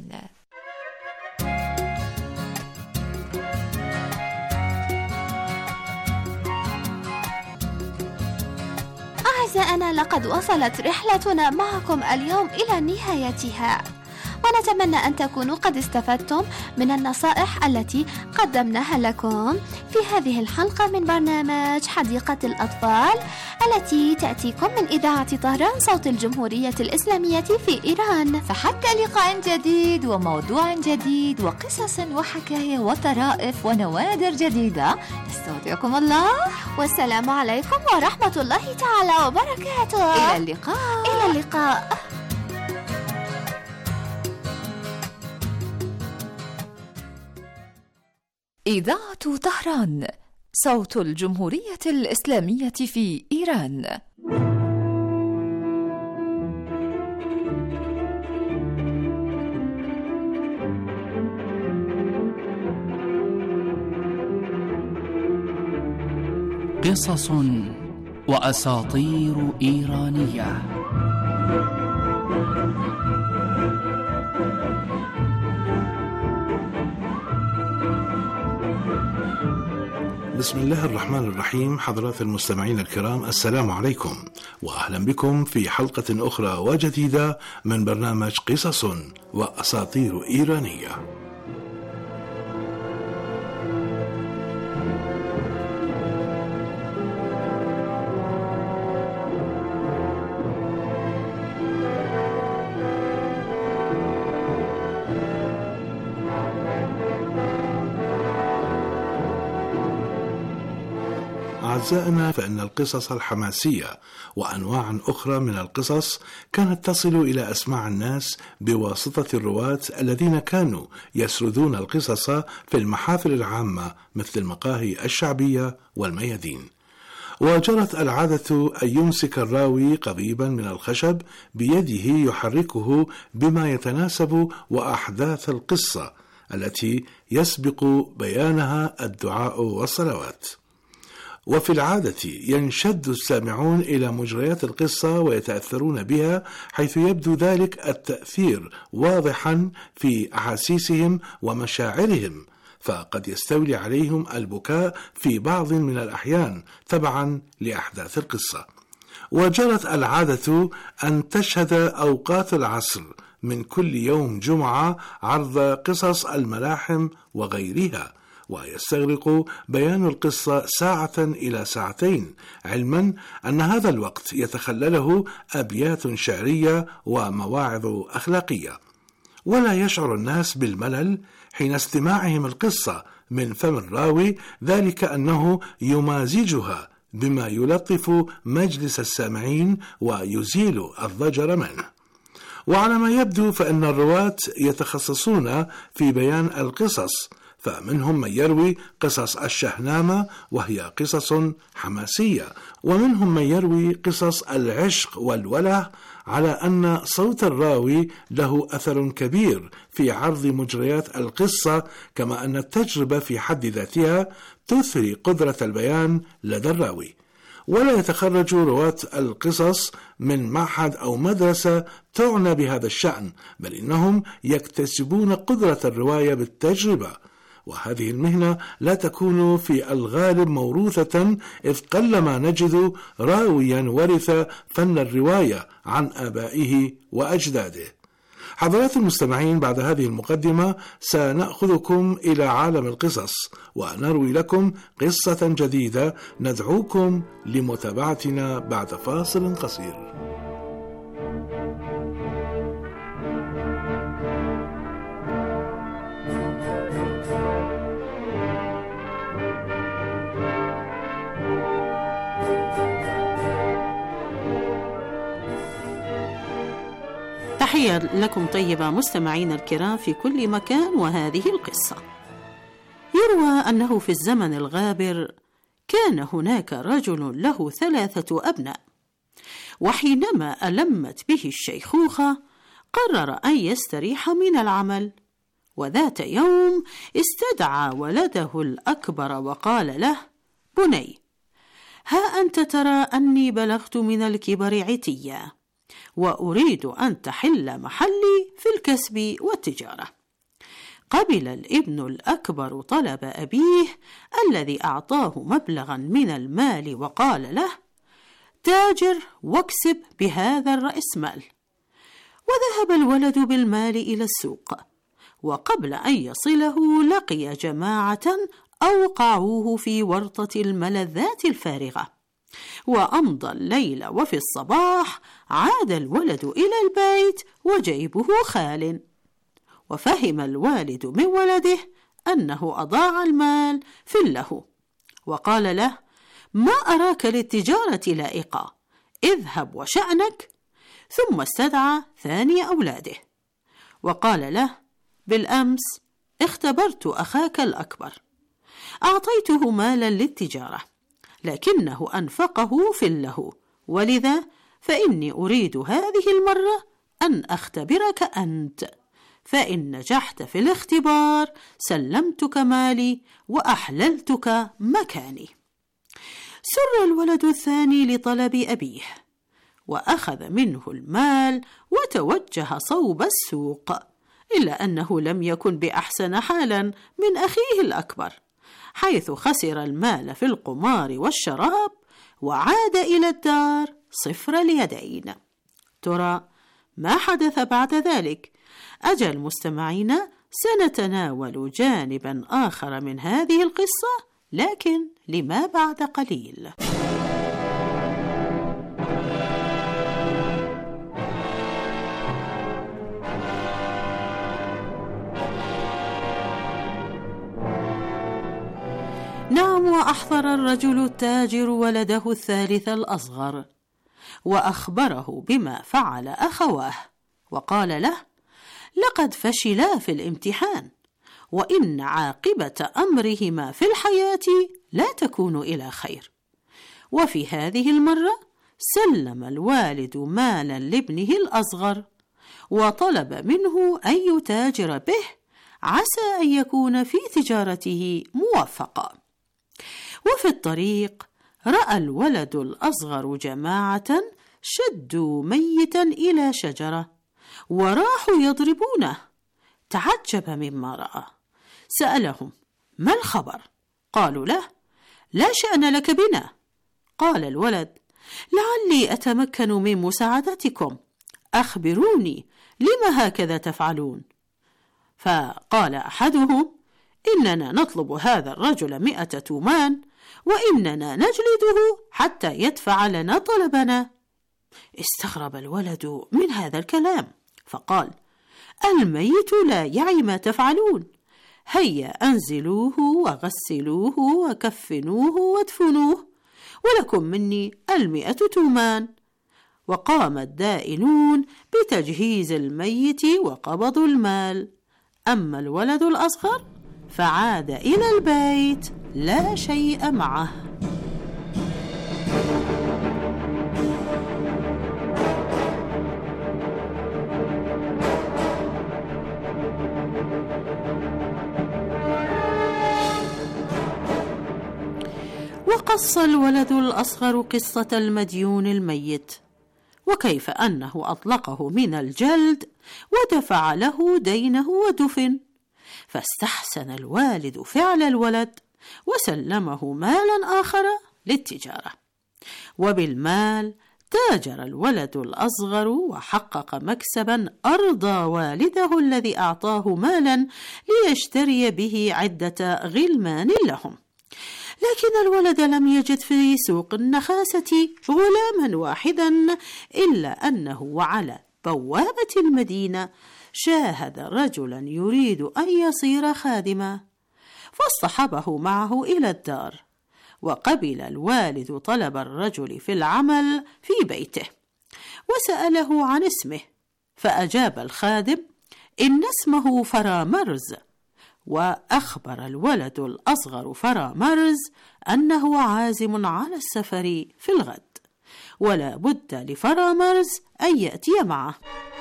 أعزائنا، لقد وصلت رحلتنا معكم اليوم إلى نهايتها، ونتمنى أن تكونوا قد استفدتم من النصائح التي قدمناها لكم في هذه الحلقة من برنامج حديقة الأطفال التي تأتيكم من إذاعة طهران صوت الجمهورية الإسلامية في إيران. فحتى لقاء جديد وموضوع جديد وقصص وحكاية وطرائف ونوادر جديدة، نستودعكم الله، والسلام عليكم ورحمة الله تعالى وبركاته. إلى اللقاء. إلى اللقاء. إذاعة طهران صوت الجمهورية الإسلامية في إيران. قصص وأساطير إيرانية. بسم الله الرحمن الرحيم. حضرات المستمعين الكرام، السلام عليكم وأهلا بكم في حلقة أخرى وجديدة من برنامج قصص وأساطير إيرانية. أعزائنا، فإن القصص الحماسية وأنواع أخرى من القصص كانت تصل إلى أسماع الناس بواسطة الرواة الذين كانوا يسردون القصص في المحافل العامة مثل المقاهي الشعبية والميادين. وجرت العادة أن يمسك الراوي قضيبا من الخشب بيده يحركه بما يتناسب وأحداث القصة التي يسبق بيانها الدعاء والصلوات. وفي العادة ينشد السامعون إلى مجريات القصة ويتأثرون بها، حيث يبدو ذلك التأثير واضحا في أحاسيسهم ومشاعرهم، فقد يستولي عليهم البكاء في بعض من الأحيان تبعا لأحداث القصة. وجرت العادة أن تشهد أوقات العصر من كل يوم جمعة عرض قصص الملاحم وغيرها، ويستغرق بيان القصة ساعة إلى ساعتين، علما أن هذا الوقت يتخلله أبيات شعرية ومواعظ أخلاقية. ولا يشعر الناس بالملل حين استماعهم القصة من فم الراوي، ذلك أنه يمازجها بما يلطف مجلس السامعين ويزيل الضجر منه. وعلى ما يبدو فإن الرواة يتخصصون في بيان القصص، فمنهم من يروي قصص الشهنامة وهي قصص حماسية، ومنهم من يروي قصص العشق والوله، على أن صوت الراوي له أثر كبير في عرض مجريات القصة، كما أن التجربة في حد ذاتها تثري قدرة البيان لدى الراوي. ولا يتخرج رواة القصص من معهد أو مدرسة تعنى بهذا الشأن، بل إنهم يكتسبون قدرة الرواية بالتجربة، وهذه المهنة لا تكون في الغالب موروثة، إذ قلما نجد راويا ورث فن الرواية عن آبائه وأجداده. حضرات المستمعين، بعد هذه المقدمة سنأخذكم إلى عالم القصص ونروي لكم قصة جديدة، ندعوكم لمتابعتنا بعد فاصل قصير. تحية لكم طيبة مستمعين الكرام في كل مكان. وهذه القصة يروى أنه في الزمن الغابر كان هناك رجل له ثلاثة أبناء، وحينما ألمت به الشيخوخة قرر أن يستريح من العمل. وذات يوم استدعى ولده الأكبر وقال له: بني، ها أنت ترى أني بلغت من الكبر عتيا، وأريد أن تحل محلي في الكسب والتجارة. قبل الابن الأكبر طلب أبيه الذي أعطاه مبلغا من المال، وقال له: تاجر واكسب بهذا الرأسمال. وذهب الولد بالمال إلى السوق، وقبل أن يصله لقي جماعة أوقعوه في ورطة الملذات الفارغة. وأمضى الليل، وفي الصباح عاد الولد إلى البيت وجيبه خال. وفهم الوالد من ولده أنه أضاع المال في اللهو، وقال له: ما أراك للتجارة لائقة، اذهب وشأنك. ثم استدعى ثاني أولاده وقال له: بالأمس اختبرت أخاك الأكبر، أعطيته مالا للتجارة، لكنه أنفقه في اللهو، ولذا فإني أريد هذه المرة أن أختبرك أنت، فإن نجحت في الاختبار سلمتك مالي وأحللتك مكاني. سر الولد الثاني لطلب أبيه، وأخذ منه المال وتوجه صوب السوق، إلا أنه لم يكن بأحسن حالا من أخيه الأكبر، حيث خسر المال في القمار والشراب وعاد إلى الدار صفر اليدين. ترى ما حدث بعد ذلك؟ أجل مستمعين، سنتناول جانبا آخر من هذه القصة، لكن لما بعد قليل. نعم، وأحضر الرجل التاجر ولده الثالث الأصغر، وأخبره بما فعل أخواه، وقال له: لقد فشلا في الامتحان، وإن عاقبة أمرهما في الحياة لا تكون إلى خير. وفي هذه المرة سلم الوالد مالا لابنه الأصغر، وطلب منه أن يتاجر به، عسى أن يكون في تجارته موفقا. وفي الطريق رأى الولد الأصغر جماعة شدوا ميتا إلى شجرة وراحوا يضربونه. تعجب مما رأى، سألهم: ما الخبر؟ قالوا له: لا شأن لك بنا. قال الولد: لعلي أتمكن من مساعدتكم، أخبروني لما هكذا تفعلون؟ فقال أحدهم: إننا نطلب هذا الرجل مئة تومان، وإننا نجلده حتى يدفع لنا طلبنا. استغرب الولد من هذا الكلام، فقال: الميت لا يعي ما تفعلون، هيا أنزلوه وغسلوه وكفنوه وادفنوه، ولكم مني المئة تومان. وقام الدائنون بتجهيز الميت وقبضوا المال. أما الولد الأصغر فعاد إلى البيت لا شيء معه. وقص الولد الأصغر قصة المديون الميت، وكيف أنه أطلقه من الجلد ودفع له دينه ودفن. فاستحسن الوالد فعل الولد وسلمه مالا آخر للتجارة، وبالمال تاجر الولد الأصغر وحقق مكسبا أرضى والده الذي أعطاه مالا ليشتري به عدة غلمان لهم. لكن الولد لم يجد في سوق النخاسة غلاما واحدا، إلا أنه وعلى بوابة المدينة شاهد رجلا يريد أن يصير خادما، فاصطحبه معه إلى الدار. وقبل الوالد طلب الرجل في العمل في بيته، وسأله عن اسمه، فأجاب الخادم: إن اسمه فرامرز. وأخبر الولد الأصغر فرامرز أنه عازم على السفر في الغد، ولا بد لفرامرز أن يأتي معه.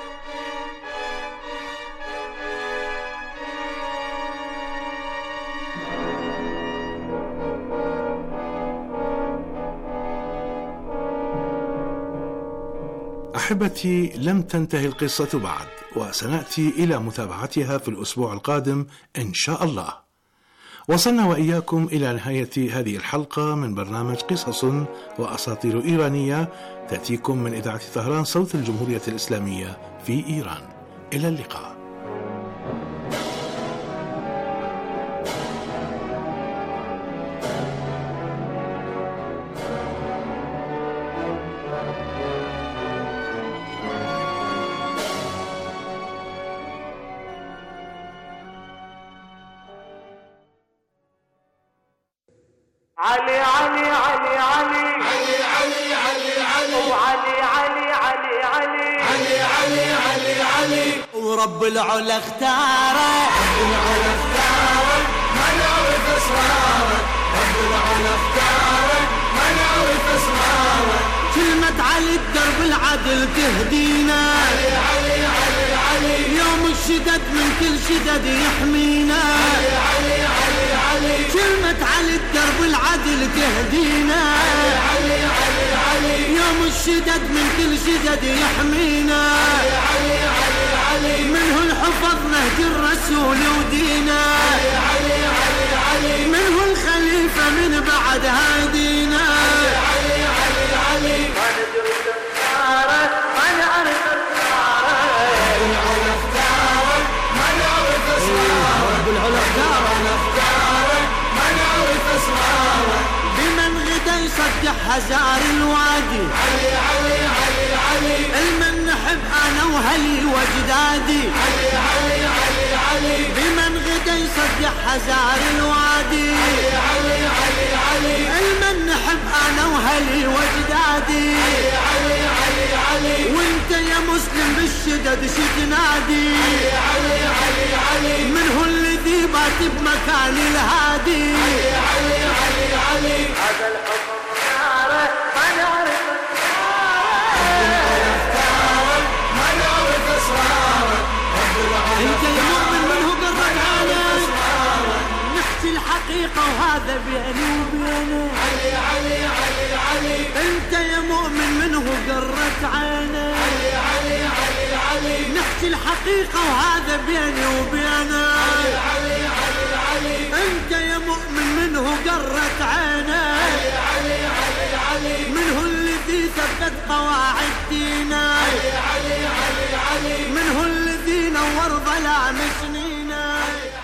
أحبتي، لم تنتهي القصة بعد، وسنأتي إلى متابعتها في الأسبوع القادم إن شاء الله. وصلنا وإياكم إلى نهاية هذه الحلقة من برنامج قصص وأساطير إيرانية، تأتيكم من إذاعة طهران صوت الجمهورية الإسلامية في إيران. إلى اللقاء. علي علي علي علي علي علي علي علي وعلي علي علي علي علي علي علي علي ورب العلا اختاره، العلا اختاره ما نعرف اسراره. نختارك ما نعرف أسرارك. كلمة علي الدرب العدل تهدينا، علي علي علي علي يوم الشدد من كل شدد يحمينا، علي علي علي علي كلمة علي الدرب العدل تهدينا، علي علي علي يوم الشدد من كل شدد يحمينا، علي علي علي علي منه الحفظ نهج الرسول ودينا، علي علي علي علي منه الخليفة من بعد هادينا، علي علي علي ما ندري أسرارك ما نعرف أسرارك. العلا اختارك ما نعرف أسرارك. العلا اختارك ما نعرف أسرارك. بمن غدا يصدح هزار الوادي، علي علي علي علي المن نحب أنا وهلي وجدادي، علي علي علي علي بمن غدا يصدح هزار الوادي، علي علي علي علي المن نحب أنا وهلي وجدادي، علي علي علي وانت يا مسلم بالشدد شتنادي، علي علي علي من هو الذي بات بمكان الهادي، علي علي علي هذا الحكم ناره ما نعرف أسرارك، ما نعرف أسرارك. انت يا مؤمن من هو قرب عليك، نحكي الحقيقة وهذا بيني وبينك، علي علي علي علي انت يا مؤمن من هو قرت عينك، علي علي علي علي نحكي الحقيقة وهذا بيني وبينك، علي علي علي علي انت يا مؤمن من هو قرت عينك، علي علي علي من هو الذي ثبت قواعد دينا، علي علي علي علي من هو الذي نور ظلام سنينا.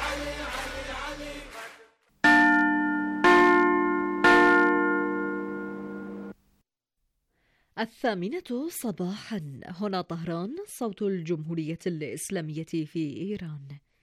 الثامنة صباحا، هنا طهران، صوت الجمهورية الإسلامية في إيران.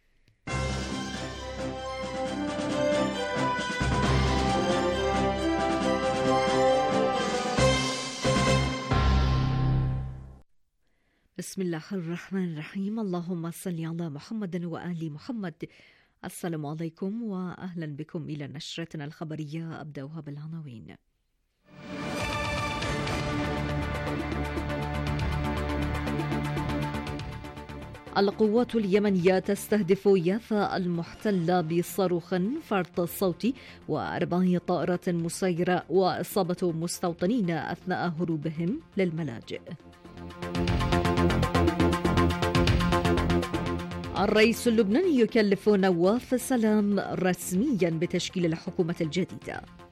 بسم الله الرحمن الرحيم، اللهم صل على محمد وآل محمد. السلام عليكم وأهلا بكم إلى نشرتنا الخبرية، أبدأها بالعناوين. القوات اليمنية تستهدف يافا المحتلة بصاروخ فرط الصوت وأربع طائرات مسيرة وإصابة مستوطنين أثناء هروبهم للملاجئ. الرئيس اللبناني يكلف نواف السلام رسميا بتشكيل الحكومة الجديدة.